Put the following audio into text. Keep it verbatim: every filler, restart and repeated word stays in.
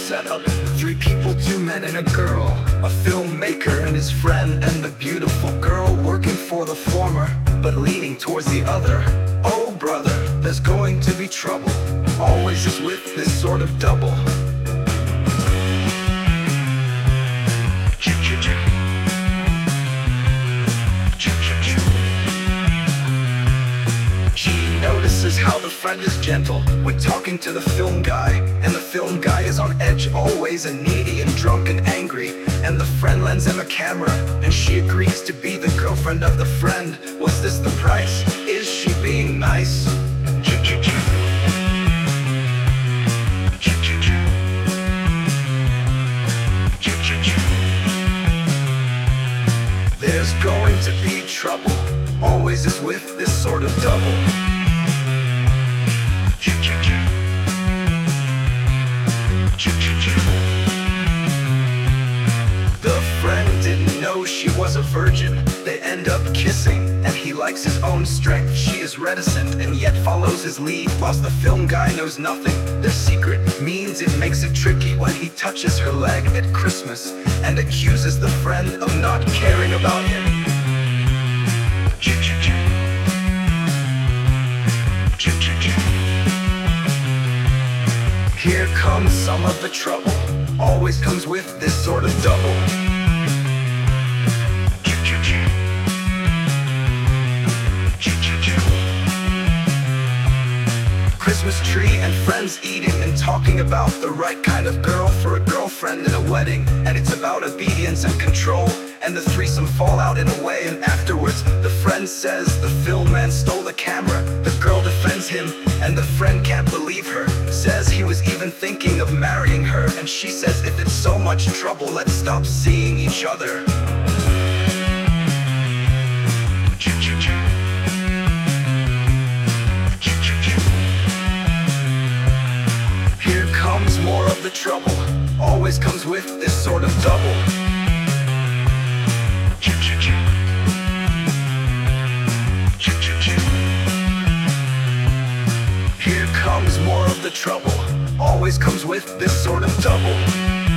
setup. Three people, two men and a girl. A filmmaker and his friend, and the beautiful girl working for the former, but leaning towards the other. Oh brother, there's going to be trouble, always is with this sort of double. She notices how the friend is gentle when talking to the film guy, and the film guy is on edge, always and needy and drunk and angry. And the friend lends him a camera, and she agrees to be the girlfriend of the friend. Was this the price? Is she being nice? There's going to be trouble, always is with this sort of double. The friend didn't know she was a virgin. They end up kissing, and he likes his own strength. She is reticent and yet follows his lead, whilst the film guy knows nothing. Their secret means it makes it tricky when he touches her leg at Christmas and accuses the friend of not caring about him. Here comes some of the trouble, always comes with this sort of double. Christmas tree and friends eating and talking about the right kind of girl for a girlfriend in a wedding. And it's about obedience and control, and the threesome fall out in a way. And afterwards the friend says the film man stole the camera. The girl defends him, and the friend can't believe her, says he was even thinking of marrying her. And she says if it's so much trouble, let's stop seeing each other. Here comes more of the trouble, always comes with this sort of double. Here comes more of the trouble, always comes with this sort of double.